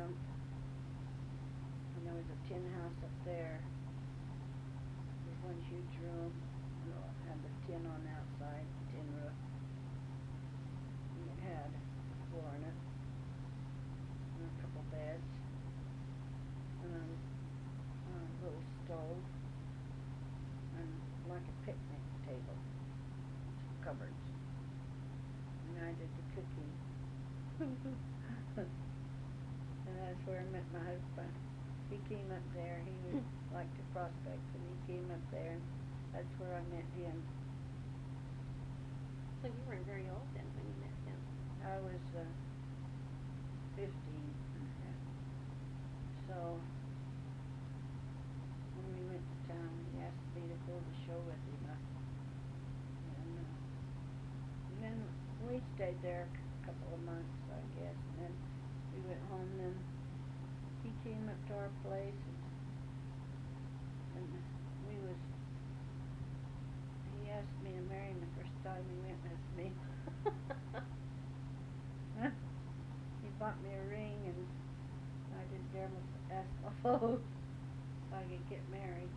camp, and there was a tin house up there. There's one huge room, and it had the tin on the outside, tin roof. And it had a floor in it, and a couple beds, and a little stove, and like a picnic table, cupboards. And I did the cooking. And that's where I met my husband. He came up there. He was like to Prospect, and he came up there, and that's where I met him. So you weren't very old then when you met him? I was 15. So when we went to town, he asked me to go to the show with him. And then we stayed there a couple of months, I guess, and then we went home. Then he came up to our place, and he asked me to marry him the first time he went with me. He bought me a ring, and I didn't dare ask my folks if I could get married.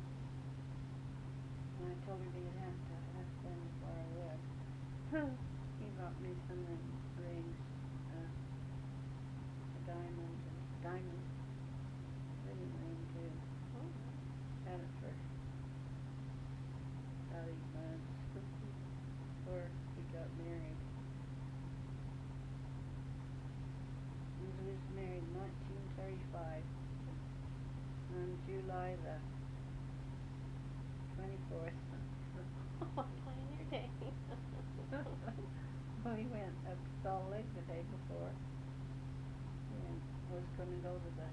And I told him he'd have to ask them before I would. He bought me some rings, diamond ring too. Oh. Had it for about 8 months before we got married. We was married in 1935 on July the 24th. Pioneer Day. We went up to Salt Lake the day before, and was going to go to the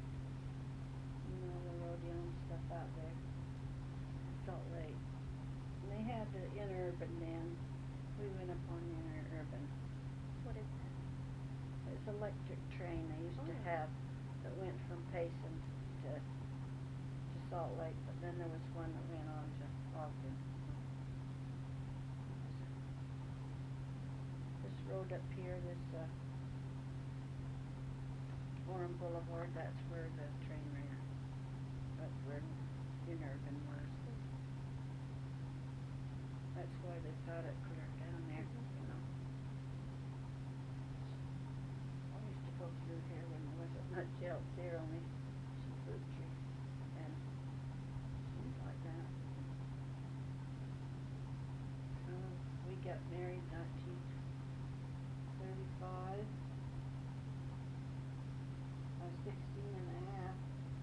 rodeo and stuff out there in Salt Lake. And they had the Interurban then. We went up on the Interurban. What is that? It's an electric train they used to have that went from Payson to Salt Lake, but then there was one that went on to Ogden. This road up here, this Orem Boulevard, that's where the train ran. That's where Interurban was. That's why they got it clear down there, you know. I used to go through here when there wasn't much else here, only some fruit trees and things like that. So we got married in 1935. I was 16 and a half.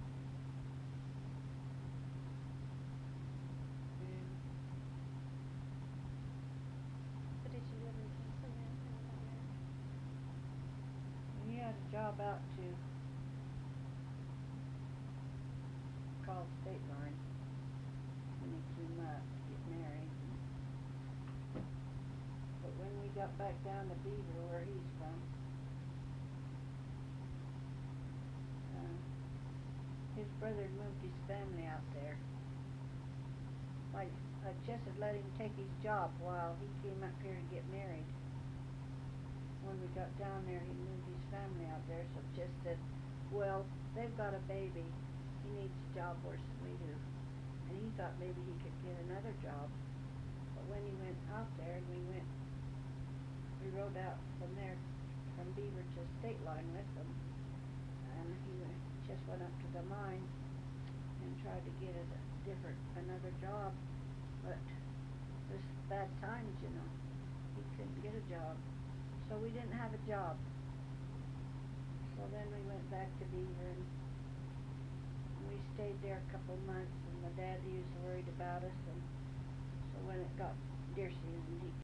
So did you live in Payson then when you got married? He had a job out to call State Line when he came up to get married. But when we got back down to Beaver, where he's from, his brother had moved his family out there. I just had let him take his job while he came up here to get married. When we got down there, he moved his family out there, so Jess said, well, they've got a baby. He needs a job worse than we do. And he thought maybe he could get another job. But when he went out there, and we rode out from there, from Beaver to State Line with him. And he just went up to the mine and tried to get another job. But it was bad times, you know. He couldn't get a job. So we didn't have a job. So then we went back to Beaver, and we stayed there a couple months, and my dad, he was worried about us, and so when it got deer season, he